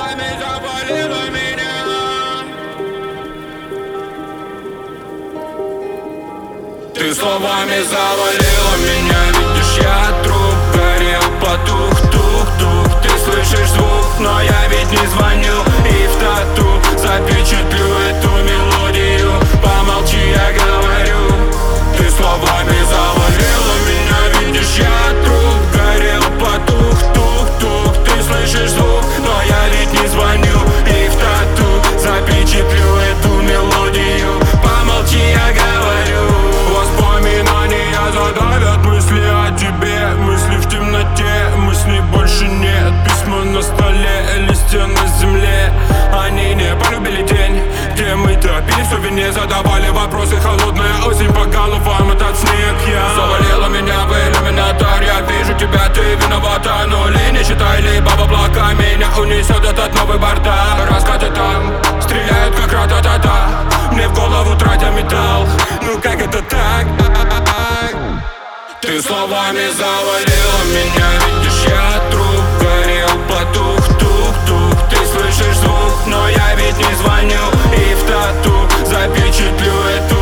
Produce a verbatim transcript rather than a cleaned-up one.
словами завалила меня. Ты словами завалила меня. Видишь, я труп, горел, потух, тух-тух. Ты слышишь звук, но я ведь не звоню. И в тату запечатлю эту мелодию. Помолчи, я говорю. Ты словами завалила меня. Видишь, я труп, горел, потух, тух-тух. Ты слышишь звук, но я ведь не звоню. И в тату запечатлю эту мелодию. Помолчи, я говорю. Воспоминания задавят мысли о тебе. Мысли в темноте, мыслей больше нет. Письма на столе, листья на земле. Они не полюбили день, где мы торопились в вине. Задавали вопросы, холодная осень по головам этот снег. Я завалила меня в иллюминатор. Я вижу тебя, ты виновата. Нули не считай, либо в облака. Меня унесет этот новый бардак. Раскаты там стреляют как ра-та-та-та. Мне в голову тратя металл. Ну как это так? Ты словами завалила меня. Видишь, я труп, горел, потух, тух-тух. Ты слышишь звук, но я ведь не звоню. И в тату запечатлю эту